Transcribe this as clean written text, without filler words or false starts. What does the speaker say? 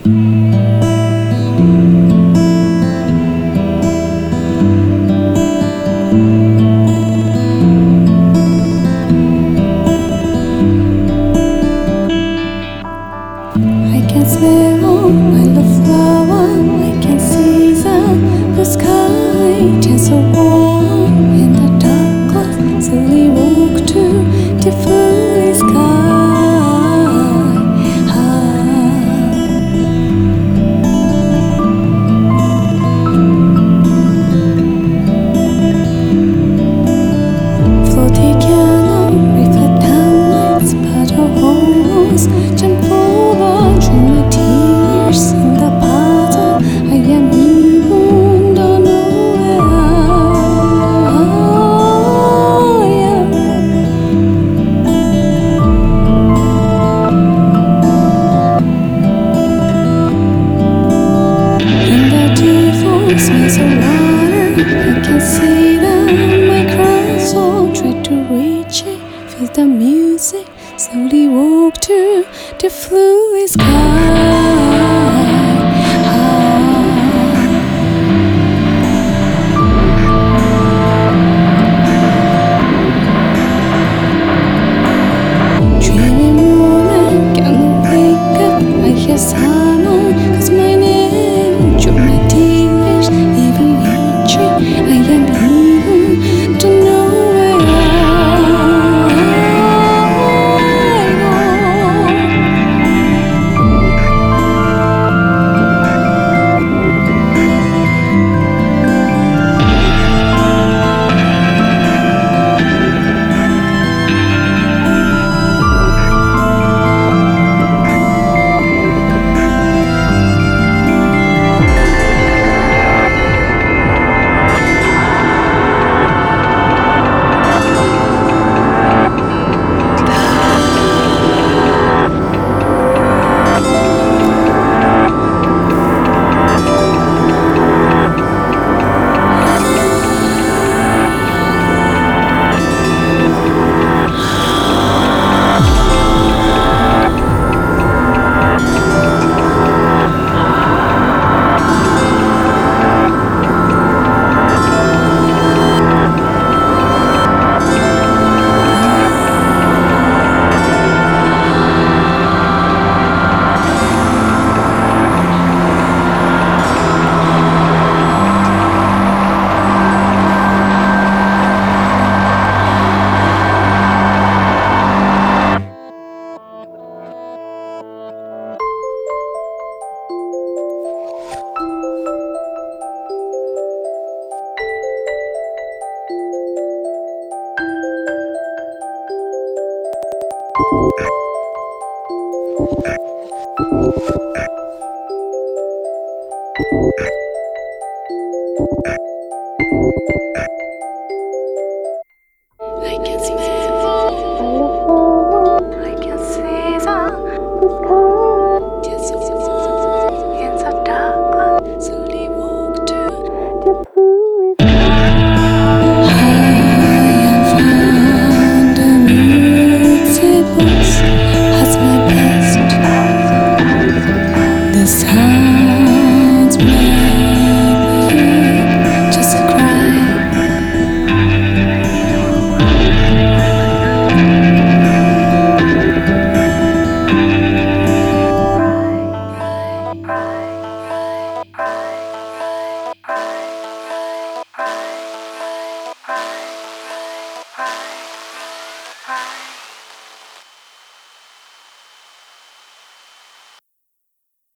I can smell my love flower. I can see the sky just so warm in the dark clouds. Slowly walk to the fully sky. Floating canal, reflect lights, paddle holes, jump over, through my tears in the puddle. I am even don't know where I am. In the default smells of water, I can see that my cross soul try to reach it. Feel the music, slowly walk to the fluid sky. Dreaming moment, gonna wake up. I hear someone calls my name, drop my tears, even reaching. I am even don't know where I go. I can smell, I can see the sky, just so in the dark cloud, slowly walk to the fluid sky. I found a music box, that's my best. The sounds make me just cry. Cry.